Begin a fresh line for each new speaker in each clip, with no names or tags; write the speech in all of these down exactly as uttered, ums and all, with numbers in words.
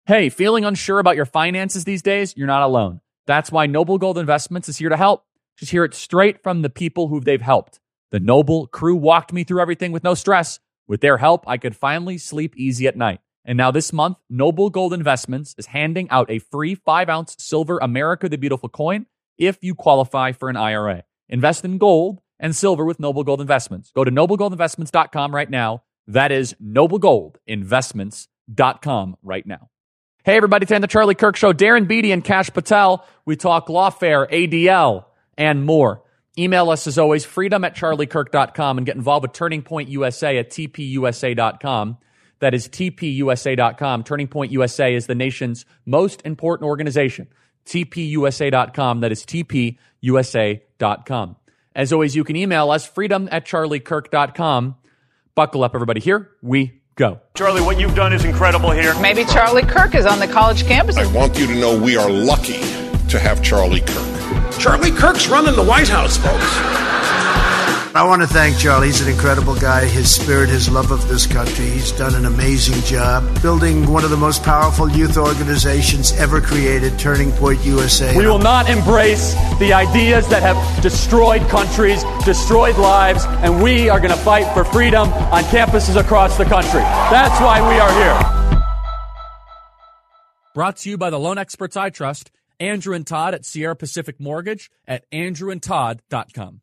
Hey, feeling unsure about your finances these days? You're not alone. That's why Noble Gold Investments is here to help. Just hear it straight from the people who they've helped. The Noble crew walked me through everything with no stress. With their help, I could finally sleep easy at night. And now this month, Noble Gold Investments is handing out a free five ounce silver America the Beautiful coin if you qualify for an I R A. Invest in gold and silver with Noble Gold Investments. Go to noble gold investments dot com right now. That is noble gold investments dot com right now. Hey, everybody, it's the Charlie Kirk Show. Darren Beatty and Kash Patel. We talk lawfare, A D L, and more. Email us, as always, freedom at charlie kirk dot com, and get involved with Turning Point U S A at t p u s a dot com. That is t p u s a dot com. Turning Point U S A is the nation's most important organization. t p u s a dot com. That is t p u s a dot com. As always, you can email us, freedom at charlie kirk dot com. Buckle up, everybody. Here we go.
Charlie, what you've done is incredible here.
Maybe Charlie Kirk is on the college campus.
I want you to know we are lucky to have Charlie Kirk.
Charlie Kirk's running the White House, folks.
I want to thank Charlie. He's an incredible guy. His spirit, his love of this country. He's done an amazing job building one of the most powerful youth organizations ever created, Turning Point U S A.
We will not embrace the ideas that have destroyed countries, destroyed lives, and we are going to fight for freedom on campuses across the country. That's why we are here. Brought to you by the loan experts I trust, Andrew and Todd at Sierra Pacific Mortgage at andrew and todd dot com.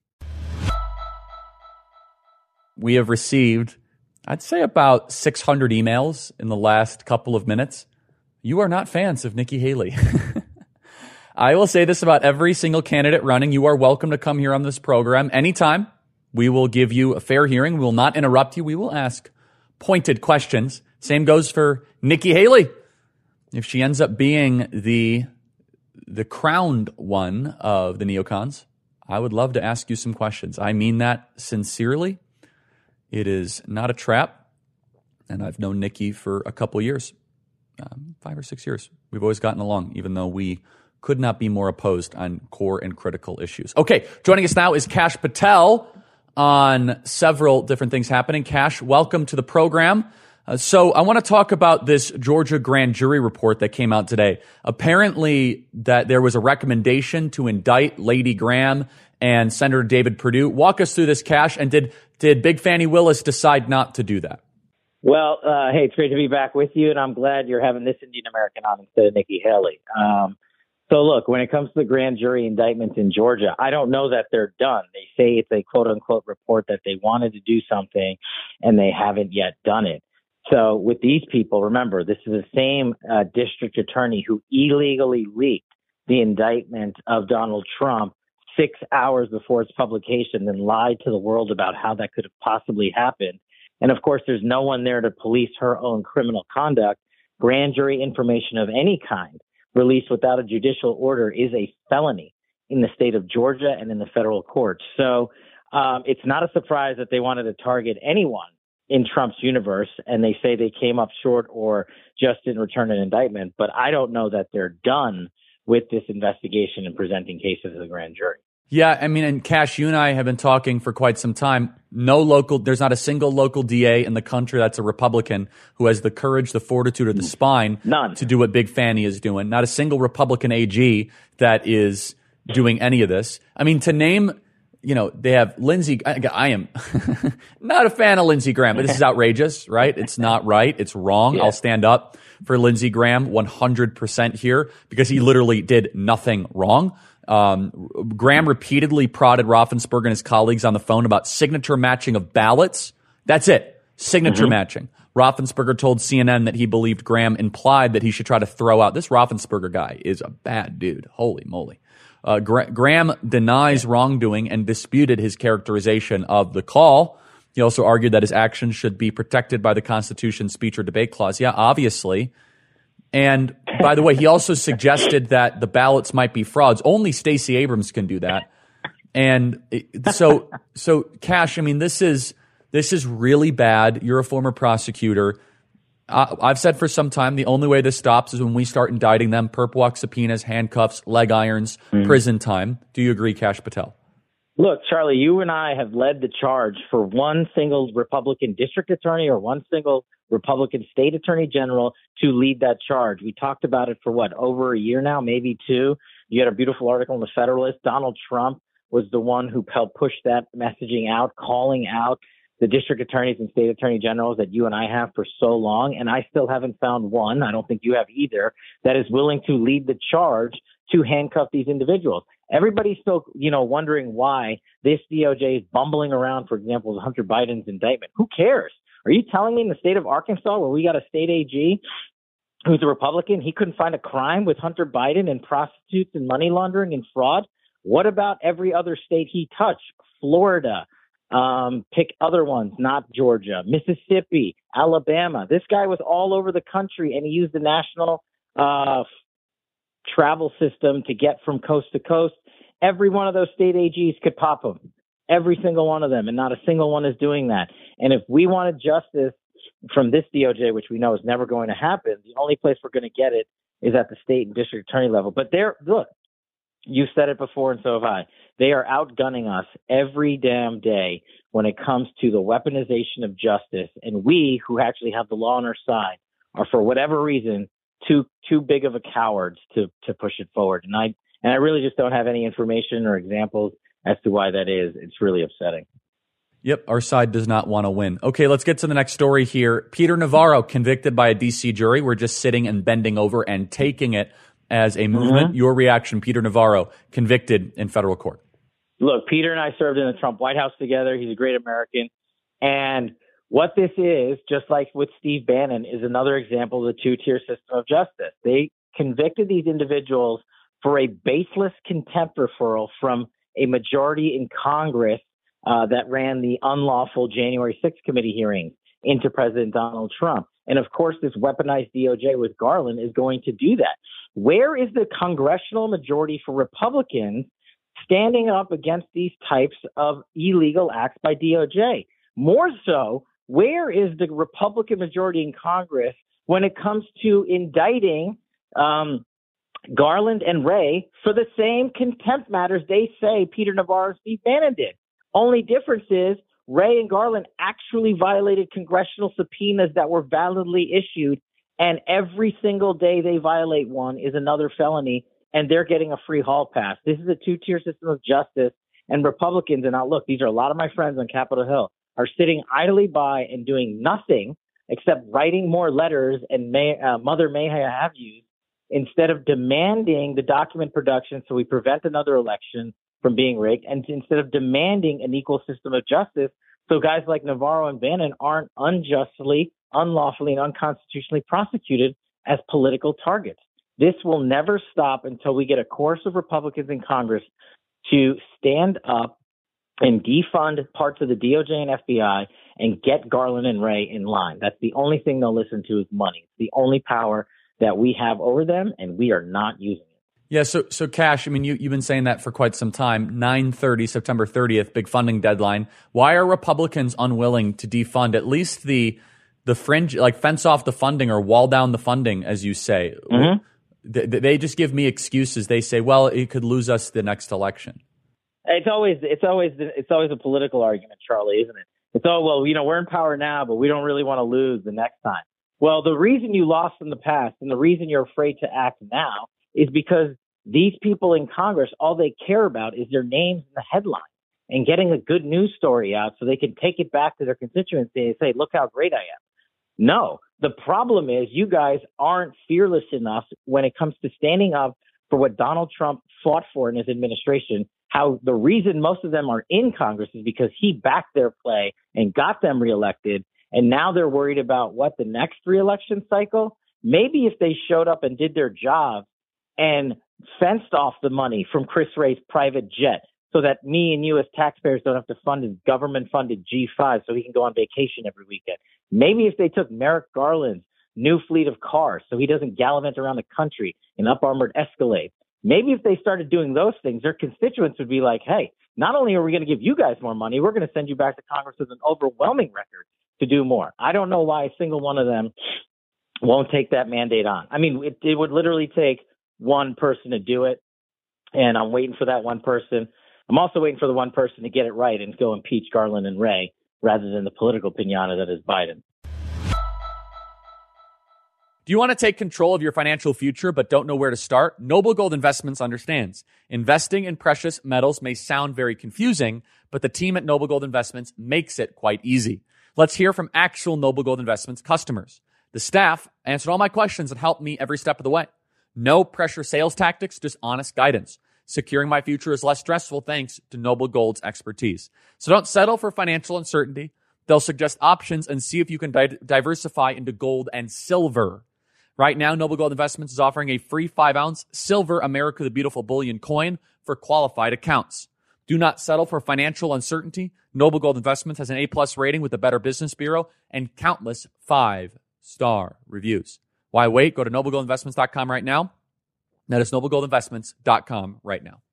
We have received, I'd say, about six hundred emails in the last couple of minutes. You are not fans of Nikki Haley. I will say this about every single candidate running. You are welcome to come here on this program anytime. We will give you a fair hearing. We will not interrupt you. We will ask pointed questions. Same goes for Nikki Haley. If she ends up being the, the crowned one of the neocons, I would love to ask you some questions. I mean that sincerely. It is not a trap, and I've known Nikki for a couple years, um, five or six years. We've always gotten along, even though we could not be more opposed on core and critical issues. Okay, joining us now is Kash Patel on several different things happening. Kash, welcome to the program. Uh, so I want to talk about this Georgia grand jury report that came out today. Apparently that there was a recommendation to indict Lady Graham and Senator David Perdue. Walk us through this, Kash, and did did Big Fannie Willis decide not to do that?
Well, uh, hey, it's great to be back with you, and I'm glad you're having this Indian American on instead of Nikki Haley. Um, so look, when it comes to the grand jury indictments in Georgia, I don't know that they're done. They say it's a quote-unquote report that they wanted to do something, and they haven't yet done it. So with these people, remember, this is the same uh, district attorney who illegally leaked the indictment of Donald Trump six hours before its publication, then lied to the world about how that could have possibly happened. And of course, there's no one there to police her own criminal conduct. Grand jury information of any kind released without a judicial order is a felony in the state of Georgia and in the federal courts. So um, it's not a surprise that they wanted to target anyone in Trump's universe, and they say they came up short or just didn't return an indictment. But I don't know that they're done with this investigation and presenting cases to the grand jury.
Yeah, I mean, and Kash, you and I have been talking for quite some time. No local, there's not a single local D A in the country that's a Republican who has the courage, the fortitude, or the spine
None.
to do what Big Fannie is doing. Not a single Republican A G that is doing any of this. I mean, to name, you know, they have Lindsey. I, I am not a fan of Lindsey Graham, but this is outrageous, right? It's not right. It's wrong. Yeah. I'll stand up for Lindsey Graham one hundred percent here because he literally did nothing wrong. Um, Graham repeatedly prodded Raffensperger and his colleagues on the phone about signature matching of ballots. That's it. Signature mm-hmm. matching. Raffensperger told C N N that he believed Graham implied that he should try to throw out. This Raffensperger guy is a bad dude. Holy moly. Uh, Gra- Graham denies wrongdoing and disputed his characterization of the call. He also argued that his actions should be protected by the Constitution's speech or debate clause. Yeah, obviously. And by the way, he also suggested that the ballots might be frauds. Only Stacey Abrams can do that. And so, so Kash, I mean, this is this is really bad. You're a former prosecutor. Uh, I've said for some time the only way this stops is when we start indicting them. Perp walk subpoenas, handcuffs, leg irons, mm-hmm. prison time. Do you agree, Kash Patel?
Look, Charlie, you and I have led the charge for one single Republican district attorney or one single Republican state attorney general to lead that charge. We talked about it for what, over a year now, maybe two. You had a beautiful article in the Federalist. Donald Trump was the one who helped push that messaging out, calling out the district attorneys and state attorney generals that you and I have for so long. And I still haven't found one, I don't think you have either, that is willing to lead the charge to handcuff these individuals. Everybody's still, you know, wondering why this D O J is bumbling around, for example, with Hunter Biden's indictment. Who cares? Are you telling me in the state of Arkansas, where we got a state A G who's a Republican, he couldn't find a crime with Hunter Biden and prostitutes and money laundering and fraud? What about every other state he touched? Florida, um, pick other ones, not Georgia, Mississippi, Alabama. This guy was all over the country, and he used the national uh, travel system to get from coast to coast. Every one of those state A Gs could pop him, every single one of them, and not a single one is doing that. And if we wanted justice from this D O J, which we know is never going to happen, the only place we're going to get it is at the state and district attorney level. But there, look, you said it before, and so have I. They are outgunning us every damn day when it comes to the weaponization of justice. And we, who actually have the law on our side, are, for whatever reason, too too big of a cowards to to push it forward. And I and I really just don't have any information or examples as to why that is. It's really upsetting.
Yep, our side does not want to win. Okay, let's get to the next story here. Peter Navarro, convicted by a D C jury. We're just sitting and bending over and taking it as a movement. Mm-hmm. Your reaction, Peter Navarro, convicted in federal court.
Look, Peter and I served in the Trump White House together. He's a great American. And what this is, just like with Steve Bannon, is another example of the two-tier system of justice. They convicted these individuals for a baseless contempt referral from a majority in Congress uh, that ran the unlawful January sixth committee hearings into President Donald Trump. And of course, this weaponized D O J with Garland is going to do that. Where is the congressional majority for Republicans standing up against these types of illegal acts by D O J? More so, where is the Republican majority in Congress when it comes to indicting um, Garland and Wray for the same contempt matters they say Peter Navarro and Steve Bannon did? Only difference is Wray and Garland actually violated congressional subpoenas that were validly issued, and every single day they violate one is another felony, and they're getting a free hall pass. This is a two-tier system of justice, and Republicans, and now look, these are a lot of my friends on Capitol Hill, are sitting idly by and doing nothing except writing more letters and may, uh, Mother May I have you, instead of demanding the document production so we prevent another election from being rigged, and instead of demanding an equal system of justice so guys like Navarro and Bannon aren't unjustly, unlawfully, and unconstitutionally prosecuted as political targets. This will never stop until we get a chorus of Republicans in Congress to stand up and defund parts of the D O J and F B I and get Garland and Wray in line. That's the only thing they'll listen to is money. It's the only power that we have over them, and we are not using it.
Yeah, so so Cash, I mean, you, you've been saying that for quite some time. nine thirty, September thirtieth, big funding deadline. Why are Republicans unwilling to defund at least the the fringe, like fence off the funding or wall down the funding, as you say? Mm-hmm. They, they just give me excuses. They say, well, it could lose us the next election.
It's always it's always it's always a political argument, Charlie, isn't it? It's oh well, you know, we're in power now, but we don't really want to lose the next time. Well, the reason you lost in the past and the reason you're afraid to act now is because these people in Congress, all they care about is their names in the headline and getting a good news story out so they can take it back to their constituency and say, look how great I am. No, the problem is you guys aren't fearless enough when it comes to standing up for what Donald Trump fought for in his administration. How the reason most of them are in Congress is because he backed their play and got them reelected. And now they're worried about what the next reelection cycle. Maybe if they showed up and did their job and fenced off the money from Chris Wray's private jet so that me and you as taxpayers don't have to fund his government-funded G five so he can go on vacation every weekend. Maybe if they took Merrick Garland's new fleet of cars so he doesn't gallivant around the country in up-armored Escalade. Maybe if they started doing those things, their constituents would be like, hey, not only are we going to give you guys more money, we're going to send you back to Congress with an overwhelming record to do more. I don't know why a single one of them won't take that mandate on. I mean, it, it would literally take one person to do it, and I'm waiting for that one person. I'm also waiting for the one person to get it right and go impeach Garland and Wray rather than the political piñata that is Biden.
Do you want to take control of your financial future but don't know where to start? Noble Gold Investments understands. Investing in precious metals may sound very confusing, but the team at Noble Gold Investments makes it quite easy. Let's hear from actual Noble Gold Investments customers. The staff answered all my questions and helped me every step of the way. No pressure sales tactics, just honest guidance. Securing my future is less stressful thanks to Noble Gold's expertise. So don't settle for financial uncertainty. They'll suggest options and see if you can di- diversify into gold and silver. Right now, Noble Gold Investments is offering a free five ounce Silver America the Beautiful bullion coin for qualified accounts. Do not settle for financial uncertainty. Noble Gold Investments has an A-plus rating with the Better Business Bureau and countless five-star reviews. Why wait? Go to noble gold investments dot com right now. That is noble gold investments dot com right now.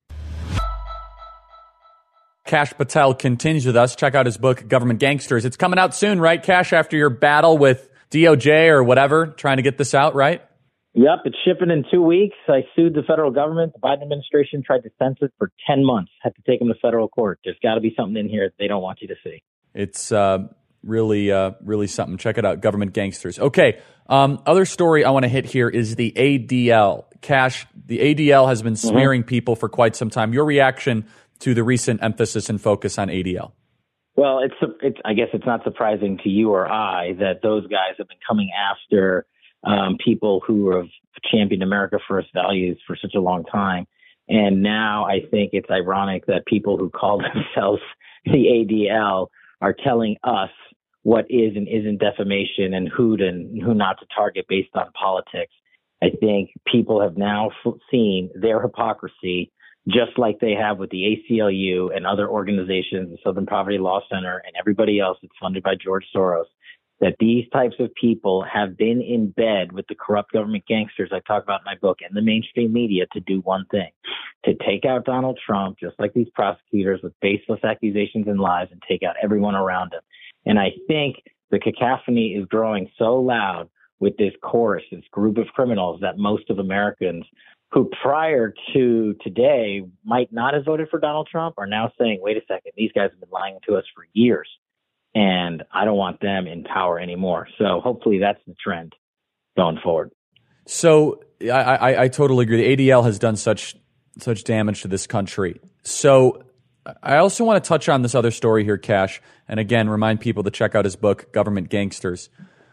Kash Patel continues with us. Check out his book, Government Gangsters. It's coming out soon, right, Kash, after your battle with D O J or whatever, trying to get this out, right?
Yep, it's shipping in two weeks. I sued the federal government. The Biden administration tried to censor it for ten months. Had to take them to federal court. There's got to be something in here that they don't want you to see. It's
uh, really, uh, really something. Check it out, Government Gangsters. Okay, um, other story I want to hit here is the A D L. Kash, the A D L has been smearing mm-hmm. people for quite some time. Your reaction to the recent emphasis and focus on A D L?
Well, it's, it's I guess it's not surprising to you or I that those guys have been coming after um, people who have championed America First values for such a long time. And now I think it's ironic that people who call themselves the A D L are telling us what is and isn't defamation and who to, who not to target based on politics. I think people have now seen their hypocrisy, just like they have with the A C L U and other organizations, the Southern Poverty Law Center, and everybody else that's funded by George Soros, that these types of people have been in bed with the corrupt government gangsters I talk about in my book and the mainstream media to do one thing, to take out Donald Trump, just like these prosecutors with baseless accusations and lies, and take out everyone around him. And I think the cacophony is growing so loud with this chorus, this group of criminals, that most of Americans who prior to today might not have voted for Donald Trump are now saying, wait a second, these guys have been lying to us for years, and I don't want them in power anymore. So hopefully that's the trend going forward.
So I, I, I totally agree. The A D L has done such such damage to this country. So I also want to touch on this other story here, Kash, and again, remind people to check out his book, Government Gangsters.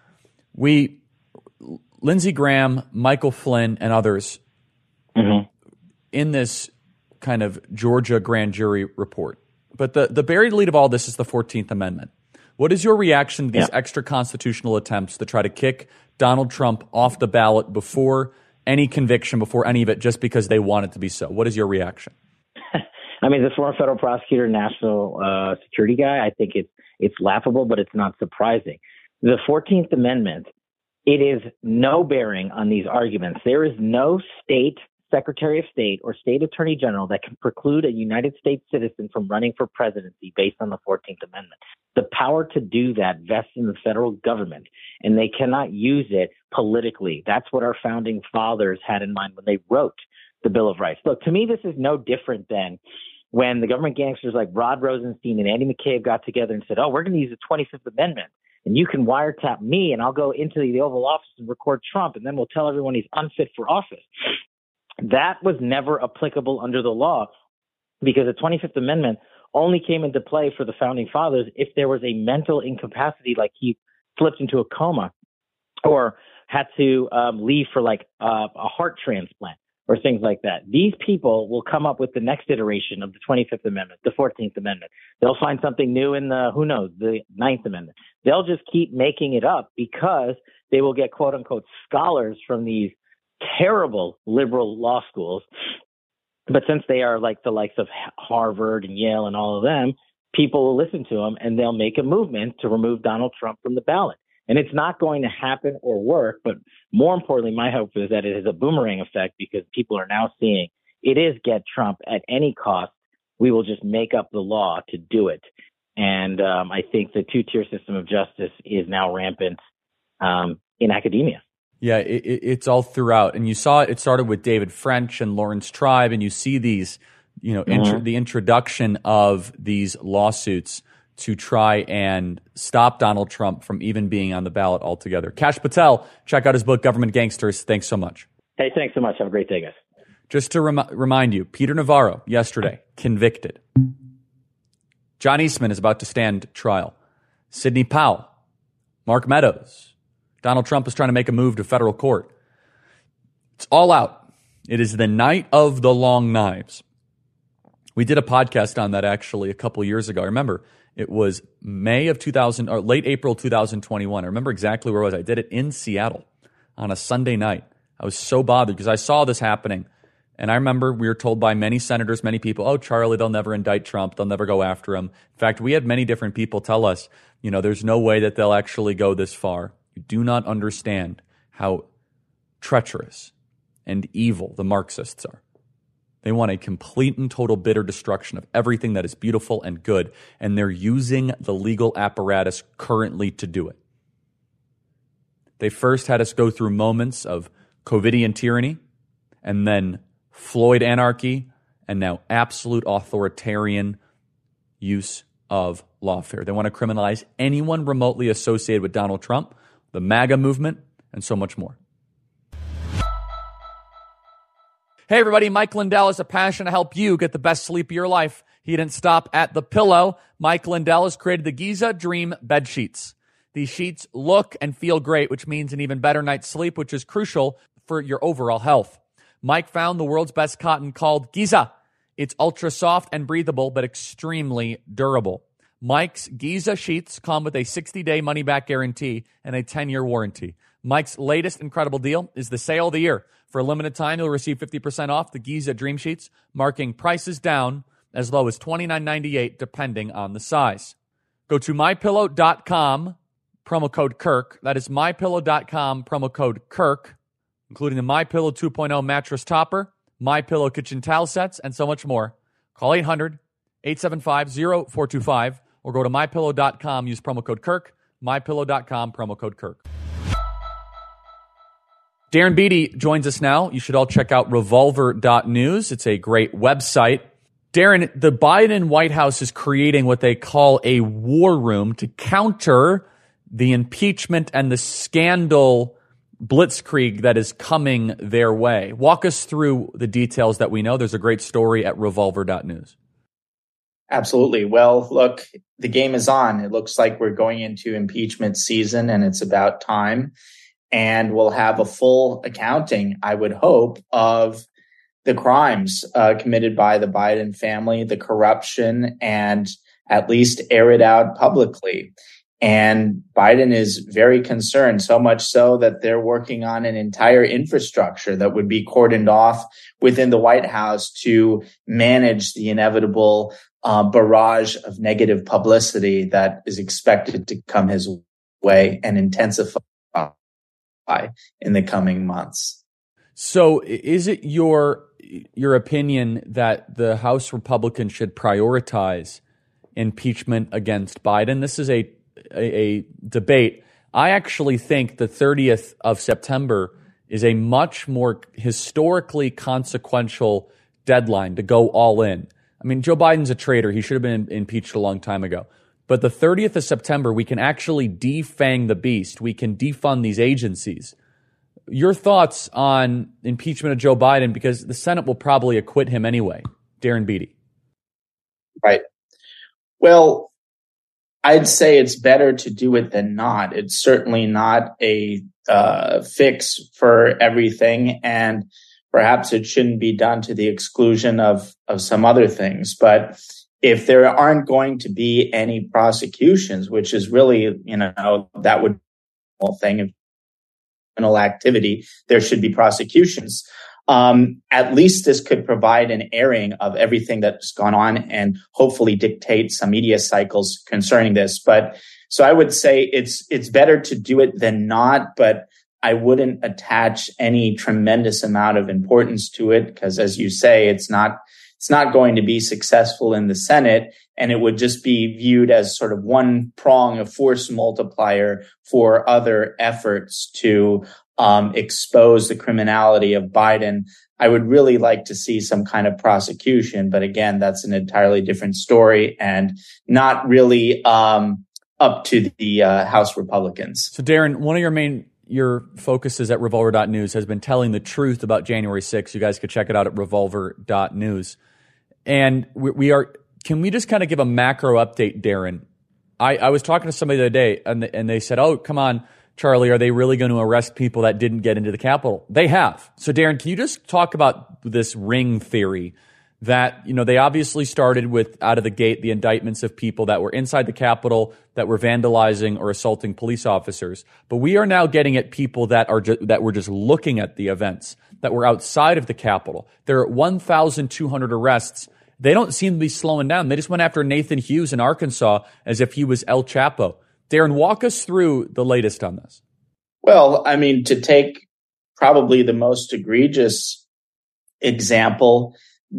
We, Lindsey Graham, Michael Flynn, and others, mm-hmm. in this kind of Georgia grand jury report. But the, the buried lead of all this is the fourteenth Amendment. What is your reaction to these yeah. extra constitutional attempts to try to kick Donald Trump off the ballot before any conviction, before any of it, just because they want it to be so? What is your reaction?
I mean, the former federal prosecutor, national uh, security guy, I think it's it's laughable, but it's not surprising. The fourteenth Amendment, it is no bearing on these arguments. There is no state Secretary of State or state attorney general that can preclude a United States citizen from running for presidency based on the fourteenth Amendment. The power to do that vests in the federal government, and they cannot use it politically. That's what our founding fathers had in mind when they wrote the Bill of Rights. Look, to me, this is no different than when the government gangsters like Rod Rosenstein and Andy McCabe got together and said, oh, we're going to use the twenty-fifth Amendment, and you can wiretap me, and I'll go into the Oval Office and record Trump, and then we'll tell everyone he's unfit for office. That was never applicable under the law, because the twenty-fifth Amendment only came into play for the founding fathers if there was a mental incapacity, like he flipped into a coma or had to um, leave for like uh, a heart transplant or things like that. These people will come up with the next iteration of the twenty-fifth Amendment, the fourteenth Amendment. They'll find something new in the, who knows, the ninth Amendment. They'll just keep making it up because they will get quote unquote scholars from these terrible liberal law schools. But since they are like the likes of Harvard and Yale and all of them, people will listen to them and they'll make a movement to remove Donald Trump from the ballot. And it's not going to happen or work. But more importantly, my hope is that it has a boomerang effect, because people are now seeing it is get Trump at any cost. We will just make up the law to do it. And um, I think the two-tier system of justice is now rampant um, in academia.
Yeah, it, it's all throughout. And you saw it, it started with David French and Lawrence Tribe, and you see these, you know, mm-hmm. intro, the introduction of these lawsuits to try and stop Donald Trump from even being on the ballot altogether. Kash Patel, check out his book, Government Gangsters. Thanks so much.
Hey, thanks so much. Have a great day, guys.
Just to rem- remind you, Peter Navarro, yesterday, convicted. John Eastman is about to stand trial. Sidney Powell, Mark Meadows. Donald Trump is trying to make a move to federal court. It's all out. It is the night of the long knives. We did a podcast on that actually a couple years ago. I remember it was May of two thousand, or late April two thousand twenty-one. I remember exactly where I was. I did it in Seattle on a Sunday night. I was so bothered because I saw this happening. And I remember we were told by many senators, many people, oh, Charlie, they'll never indict Trump. They'll never go after him. In fact, we had many different people tell us, you know, there's no way that they'll actually go this far. You do not understand how treacherous and evil the Marxists are. They want a complete and total bitter destruction of everything that is beautiful and good, and they're using the legal apparatus currently to do it. They first had us go through moments of COVIDian tyranny, and then Floyd anarchy, and now absolute authoritarian use of lawfare. They want to criminalize anyone remotely associated with Donald Trump, the MAGA movement, and so much more. Hey, everybody, Mike Lindell has a passion to help you get the best sleep of your life. He didn't stop at the pillow. Mike Lindell has created the Giza Dream Bed Sheets. These sheets look and feel great, which means an even better night's sleep, which is crucial for your overall health. Mike found the world's best cotton called Giza. It's ultra soft and breathable, but extremely durable. Mike's Giza sheets come with a sixty-day money-back guarantee and a ten-year warranty. Mike's latest incredible deal is the sale of the year. For a limited time, you'll receive fifty percent off the Giza Dream Sheets, marking prices down as low as twenty-nine ninety-eight, depending on the size. Go to my pillow dot com, promo code Kirk. That is my pillow dot com, promo code Kirk, including the MyPillow two point oh mattress topper, MyPillow kitchen towel sets, and so much more. Call eight hundred, eight seven five, zero four two five or go to my pillow dot com, use promo code Kirk, my pillow dot com, promo code Kirk. Darren Beattie joins us now. You should all check out revolver dot news. It's a great website. Darren, the Biden White House is creating what they call a war room to counter the impeachment and the scandal blitzkrieg that is coming their way. Walk us through the details that we know. There's a great story at revolver dot news.
Absolutely. Well, look, the game is on. It looks like we're going into impeachment season, and it's about time. And we'll have a full accounting, I would hope, of the crimes uh, committed by the Biden family, the corruption, and at least air it out publicly. And Biden is very concerned, so much so that they're working on an entire infrastructure that would be cordoned off within the White House to manage the inevitable uh, barrage of negative publicity that is expected to come his way and intensify in the coming months.
So is it your your opinion that the House Republicans should prioritize impeachment against Biden? This is a, a, a debate. I actually think the thirtieth of September is a much more historically consequential deadline to go all in. I mean, Joe Biden's a traitor. He should have been impeached a long time ago. But the thirtieth of September, we can actually defang the beast. We can defund these agencies. Your thoughts on impeachment of Joe Biden, because the Senate will probably acquit him anyway. Darren Beattie.
Right. Well, I'd say it's better to do it than not. It's certainly not a uh, fix for everything, and perhaps it shouldn't be done to the exclusion of, of some other things. But if there aren't going to be any prosecutions, which is really, you know, that would be the whole thing of criminal activity, there should be prosecutions. Um, at least this could provide an airing of everything that's gone on and hopefully dictate some media cycles concerning this. But so I would say it's it's better to do it than not, but I wouldn't attach any tremendous amount of importance to it because, as you say, it's not It's not going to be successful in the Senate, and it would just be viewed as sort of one prong of force multiplier for other efforts to um, expose the criminality of Biden. I would really like to see some kind of prosecution. But again, that's an entirely different story and not really um, up to the uh, House Republicans.
So, Darren, one of your main your focuses at revolver dot news has been telling the truth about January sixth. You guys could check it out at revolver dot news. And we, we are, can we just kind of give a macro update, Darren? I, I was talking to somebody the other day and, the, and they said, oh, come on, Charlie, are they really going to arrest people that didn't get into the Capitol? They have. So, Darren, can you just talk about this ring theory that, you know, they obviously started with out of the gate the indictments of people that were inside the Capitol that were vandalizing or assaulting police officers. But we are now getting at people that are ju- that were just looking at the events, that were outside of the Capitol. There are one thousand two hundred arrests. They don't seem to be slowing down. They just went after Nathan Hughes in Arkansas as if he was El Chapo. Darren, walk us through the latest on this.
Well, I mean, to take probably the most egregious example,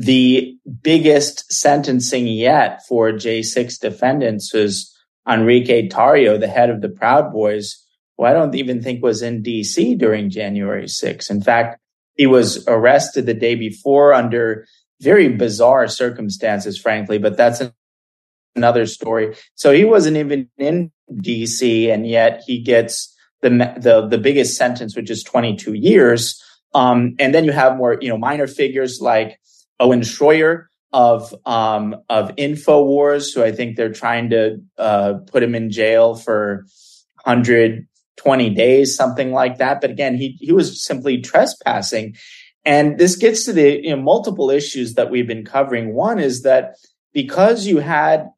the biggest sentencing yet for J six defendants was Enrique Tarrio, the head of the Proud Boys, who I don't even think was in D C during January sixth. In fact, he was arrested the day before under very bizarre circumstances, frankly, but that's another story. So he wasn't even in D C, and yet he gets the the, the biggest sentence, which is twenty-two years. Um, and then you have more, you know, minor figures like Owen Schroyer of um, of InfoWars, who I think they're trying to uh, put him in jail for one hundred twenty days, something like that. But again, he he was simply trespassing. And this gets to the you know, multiple issues that we've been covering. One is that because you had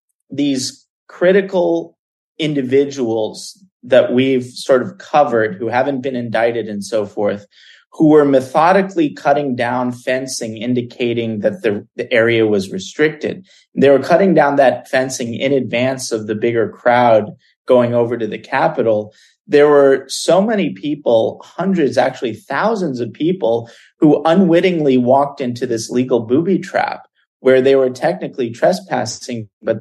these critical individuals that we've sort of covered who haven't been indicted and so forth, who were methodically cutting down fencing, indicating that the, the area was restricted. They were cutting down that fencing in advance of the bigger crowd going over to the Capitol. There were so many people, hundreds, actually thousands of people, who unwittingly walked into this legal booby trap where they were technically trespassing, but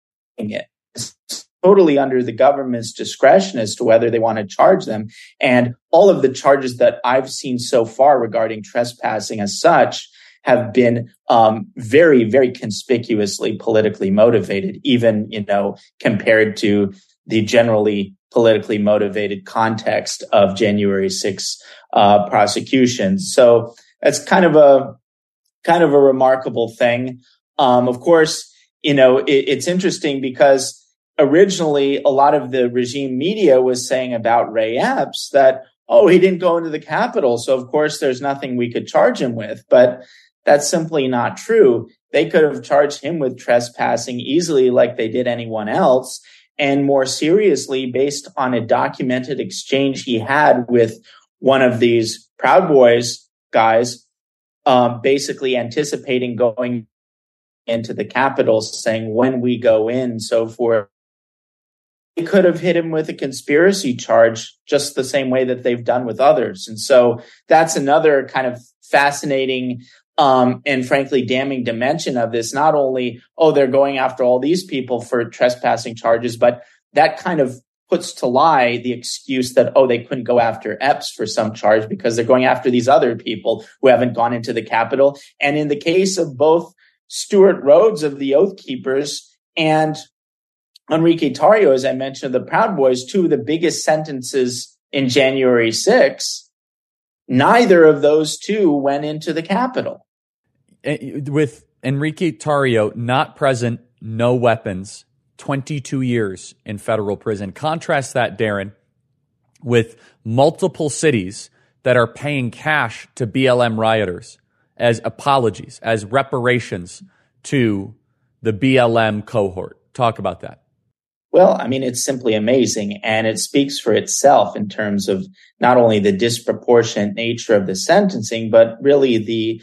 it. Totally under the government's discretion as to whether they want to charge them. And all of the charges that I've seen so far regarding trespassing as such have been um, very, very conspicuously politically motivated, even, you know, compared to the generally politically motivated context of January sixth uh, prosecutions. So that's kind of a kind of a remarkable thing. Um, of course, you know, it, it's interesting because originally, a lot of the regime media was saying about Ray Epps that, oh, he didn't go into the Capitol, so of course there's nothing we could charge him with. But that's simply not true. They could have charged him with trespassing easily like they did anyone else, and more seriously based on a documented exchange he had with one of these Proud Boys guys, um, basically anticipating going into the Capitol, saying when we go in, so forth. They could have hit him with a conspiracy charge just the same way that they've done with others. And so that's another kind of fascinating um, and frankly damning dimension of this. Not only, oh, they're going after all these people for trespassing charges, but that kind of puts to lie the excuse that, oh, they couldn't go after Epps for some charge because they're going after these other people who haven't gone into the Capitol. And in the case of both Stuart Rhodes of the Oath Keepers and Enrique Tarrio, as I mentioned, the Proud Boys, two of the biggest sentences in January sixth, neither of those two went into the Capitol.
With Enrique Tarrio not present, no weapons, twenty-two years in federal prison. Contrast that, Darren, with multiple cities that are paying cash to B L M rioters as apologies, as reparations to the B L M cohort. Talk about that.
Well, I mean, it's simply amazing, and it speaks for itself in terms of not only the disproportionate nature of the sentencing, but really the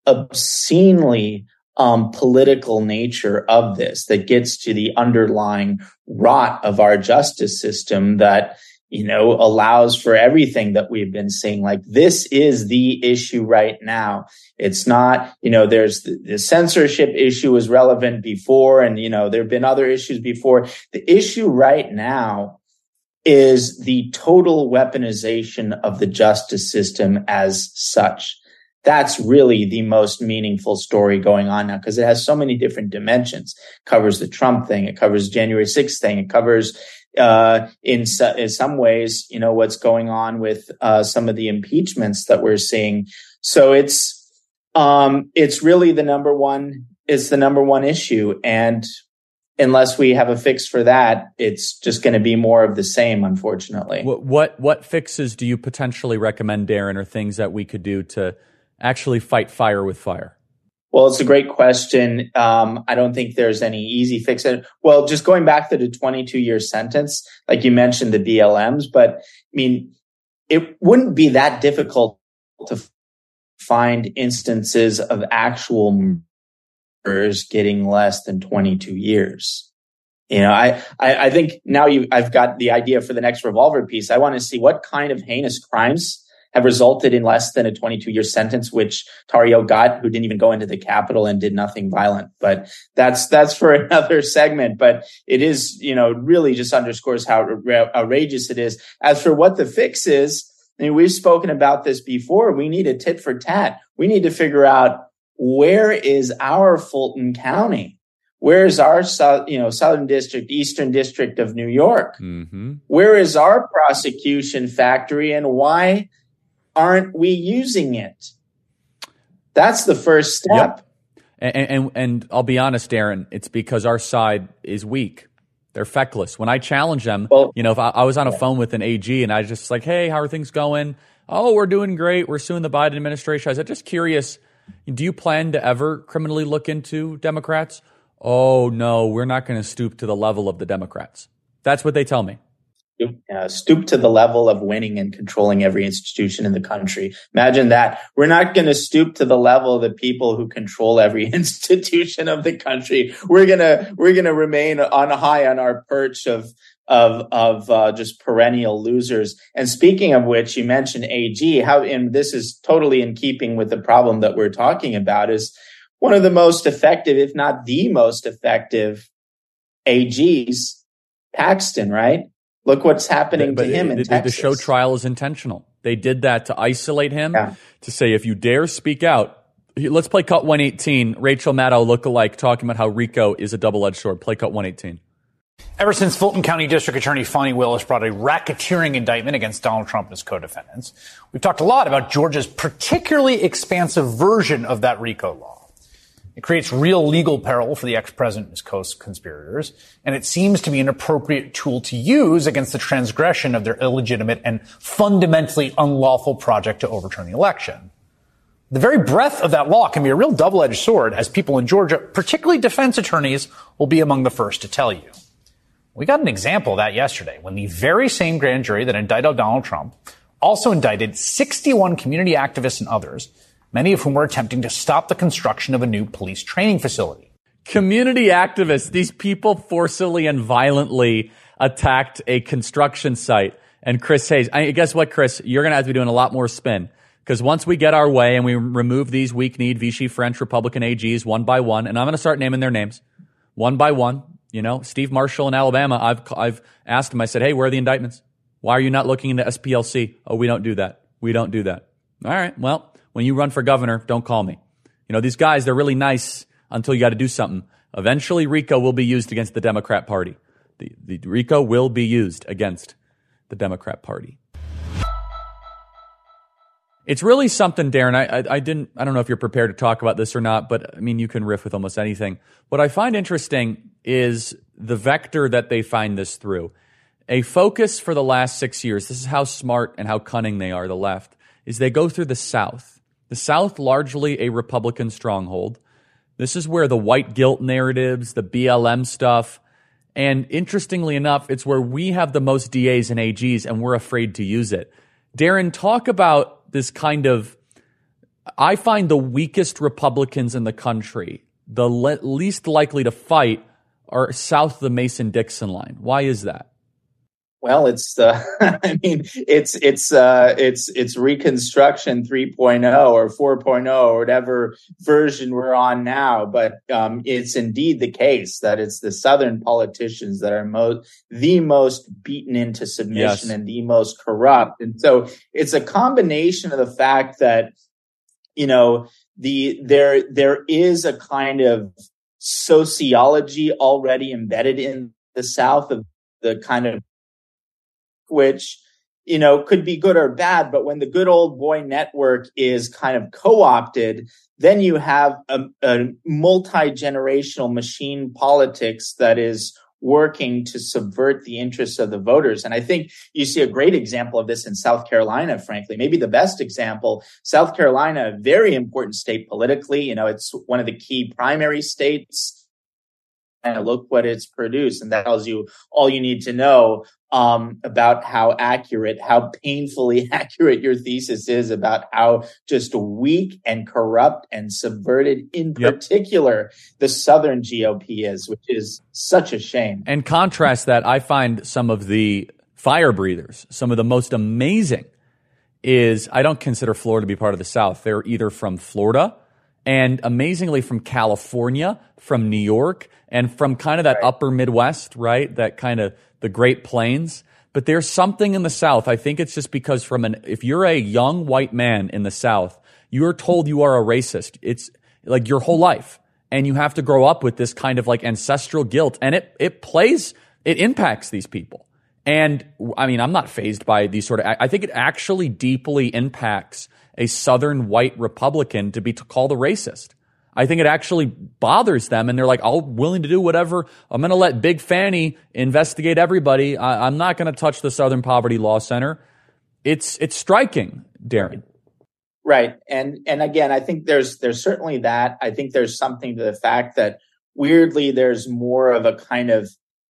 obscenely um, political nature of this that gets to the underlying rot of our justice system that, you know, allows for everything that we've been seeing. Like, this is the issue right now. It's not, you know, there's the, the censorship issue was relevant before, and, you know, there have been other issues before. The issue right now is the total weaponization of the justice system as such. That's really the most meaningful story going on now, because it has so many different dimensions. It covers the Trump thing. It covers January sixth thing. It covers, uh, in, so, in some ways, you know, what's going on with, uh, some of the impeachments that we're seeing. So it's, um, it's really the number one, it's the number one issue. And unless we have a fix for that, it's just going to be more of the same, unfortunately.
What, what, what fixes do you potentially recommend, Darren, or things that we could do to actually fight fire with fire?
Well, it's a great question. Um, I don't think there's any easy fix. Well, just going back to the twenty-two year sentence, like you mentioned, the B L Ms, but I mean, it wouldn't be that difficult to find instances of actual murderers getting less than twenty-two years. You know, I, I, I think now you, I've got the idea for the next Revolver piece. I want to see what kind of heinous crimes have resulted in less than a twenty-two year sentence, which Tario got, who didn't even go into the Capitol and did nothing violent. But that's, that's for another segment. But it is, you know, really just underscores how outrageous it is. As for what the fix is, I mean, we've spoken about this before. We need a tit for tat. We need to figure out, where is our Fulton County? Where is our, you know, Southern District, Eastern District of New York?
Mm-hmm.
Where is our prosecution factory, and why aren't we using it? That's the first step.
Yep. And, and and I'll be honest, Darren, it's because our side is weak. They're feckless. When I challenge them, well, you know, if I, I was on a yeah. phone with an A G and I was just like, hey, how are things going? Oh, we're doing great. We're suing the Biden administration. I was just curious, do you plan to ever criminally look into Democrats? Oh, no, we're not going to stoop to the level of the Democrats. That's what they tell me.
Uh, stoop to the level of winning and controlling every institution in the country. Imagine that. We're not going to stoop to the level of the people who control every institution of the country. We're gonna we're gonna remain on high on our perch of of of uh, just perennial losers. And speaking of which, you mentioned A G. How, and this is totally in keeping with the problem that we're talking about, is one of the most effective, if not the most effective, A Gs, Paxton, right? Look what's happening
but
to him in
the,
Texas.
The show trial is intentional. They did that to isolate him,
yeah.
to say, if you dare speak out. Let's play Cut one eighteen. Rachel Maddow lookalike talking about how RICO is a double-edged sword. Play Cut one eighteen.
Ever since Fulton County District Attorney Fani Willis brought a racketeering indictment against Donald Trump and his co-defendants, we've talked a lot about Georgia's particularly expansive version of that RICO law. It creates real legal peril for the ex-president and his co-conspirators, and it seems to be an appropriate tool to use against the transgression of their illegitimate and fundamentally unlawful project to overturn the election. The very breadth of that law can be a real double-edged sword, as people in Georgia, particularly defense attorneys, will be among the first to tell you. We got an example of that yesterday, when the very same grand jury that indicted Donald Trump also indicted sixty-one community activists and others, many of whom were attempting to stop the construction of a new police training facility.
Community activists, these people forcibly and violently attacked a construction site. And Chris Hayes, I, guess what, Chris? You're going to have to be doing a lot more spin. Because once we get our way and we remove these weak-kneed Vichy French Republican A Gs one by one, and I'm going to start naming their names, one by one, you know, Steve Marshall in Alabama, I've, I've asked him, I said, hey, where are the indictments? Why are you not looking into S P L C? Oh, we don't do that. We don't do that. All right, well, when you run for governor, don't call me. You know, these guys, they're really nice until you got to do something. Eventually, RICO will be used against the Democrat Party. The, the RICO will be used against the Democrat Party. It's really something, Darren. I, I, I didn't, I don't know if you're prepared to talk about this or not, but I mean, you can riff with almost anything. What I find interesting is the vector that they find this through. A focus for the last six years, this is how smart and how cunning they are, the left, is they go through the South. The South, largely a Republican stronghold. This is where the white guilt narratives, the B L M stuff, and interestingly enough, it's where we have the most D As and A Gs, and we're afraid to use it. Darren, talk about this kind of, I find the weakest Republicans in the country, the le- least likely to fight, are south of the Mason-Dixon line. Why is that?
Well, it's uh, I mean, it's it's uh, it's it's Reconstruction three point oh or four point oh or whatever version we're on now. But um, it's indeed the case that it's the Southern politicians that are most the most beaten into submission, yes, and the most corrupt. And so it's a combination of the fact that, you know, the there there is a kind of sociology already embedded in the South of the kind of, which, you know, could be good or bad, but when the good old boy network is kind of co-opted, then you have a, a multi-generational machine politics that is working to subvert the interests of the voters. And I think you see a great example of this in South Carolina, frankly, maybe the best example. South Carolina, a very important state politically. You know, it's one of the key primary states. And look what it's produced. And that tells you all you need to know um, about how accurate, how painfully accurate your thesis is about how just weak and corrupt and subverted, in yep. particular, the Southern G O P is, which is such a shame.
And contrast that, I find some of the fire breathers, some of the most amazing is, I don't consider Florida to be part of the South. They're either from Florida and amazingly from California, from New York, and from kind of that right. upper Midwest, right? That kind of the Great Plains. But there's something in the South. I think it's just because from an, if you're a young white man in the South, you're told you are a racist. It's like your whole life. And you have to grow up with this kind of like ancestral guilt. And it, it plays, it impacts these people. And I mean, I'm not fazed by these sort of, I think it actually deeply impacts a Southern white Republican to be called a racist. I think it actually bothers them, and they're like, I'm willing to do whatever. I'm going to let Big Fanny investigate everybody. I, I'm not going to touch the Southern Poverty Law Center. It's it's striking, Darren.
Right, and and again, I think there's there's certainly that. I think there's something to the fact that weirdly there's more of a kind of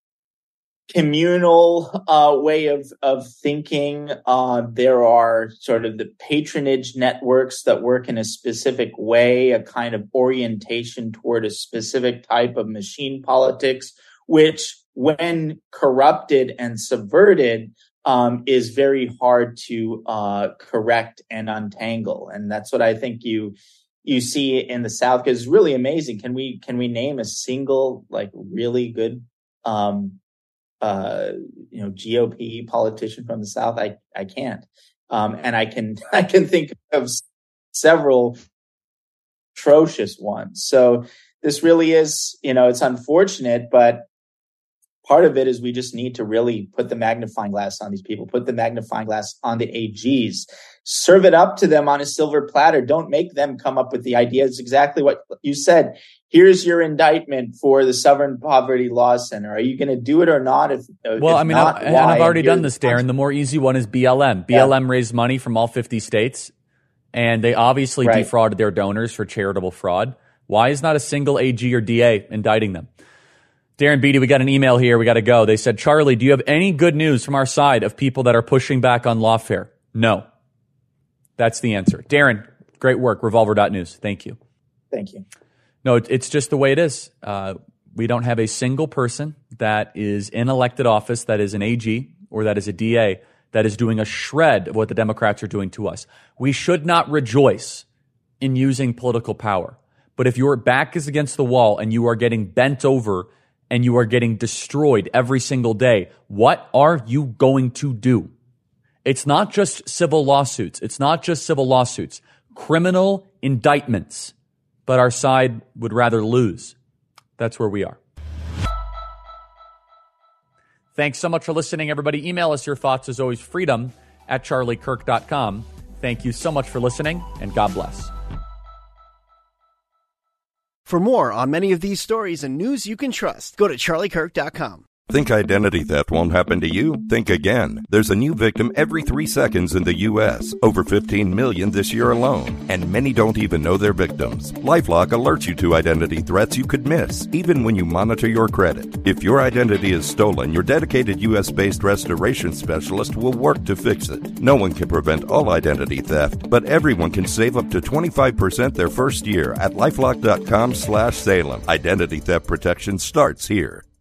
communal uh, way of of thinking. Uh, there are sort of the patronage networks that work in a specific way, a kind of orientation toward a specific type of machine politics, which, when corrupted and subverted, um, is very hard to uh, correct and untangle. And that's what I think you you see in the South, because it's really amazing. Can we can we name a single like really good um Uh, you know, G O P politician from the South? I, I can't. Um, and I can, I can think of several atrocious ones. So this really is, you know, it's unfortunate, but part of it is we just need to really put the magnifying glass on these people, put the magnifying glass on the A Gs, serve it up to them on a silver platter. Don't make them come up with the ideas. Exactly what you said. Here's your indictment for the Southern Poverty Law Center. Are you going to do it or not? If
well,
if
I mean,
not,
I, and I've already
and
done this, Darren. The more easy one is B L M. B L M yeah. raised money from all fifty states, and they obviously right. defrauded their donors for charitable fraud. Why is not a single A G or D A indicting them? Darren Beattie, we got an email here. We got to go. They said, Charlie, do you have any good news from our side of people that are pushing back on lawfare? No. That's the answer. Darren, great work. Revolver dot news. Thank you.
Thank you.
No, it's just the way it is. Uh, we don't have a single person that is in elected office that is an A G or that is a D A that is doing a shred of what the Democrats are doing to us. We should not rejoice in using political power. But if your back is against the wall and you are getting bent over and you are getting destroyed every single day, what are you going to do? It's not just civil lawsuits. It's not just civil lawsuits. Criminal indictments. But our side would rather lose. That's where we are. Thanks so much for listening, everybody. Email us your thoughts, as always, freedom at charlie kirk dot com. Thank you so much for listening, and God bless.
For more on many of these stories and news you can trust, go to charlie kirk dot com.
Think identity theft won't happen to you? Think again. There's a new victim every three seconds in the U S, over fifteen million this year alone, and many don't even know they're victims. LifeLock alerts you to identity threats you could miss, even when you monitor your credit. If your identity is stolen, your dedicated U S-based restoration specialist will work to fix it. No one can prevent all identity theft, but everyone can save up to twenty-five percent their first year at lifelock dot com slash Salem. Identity theft protection starts here.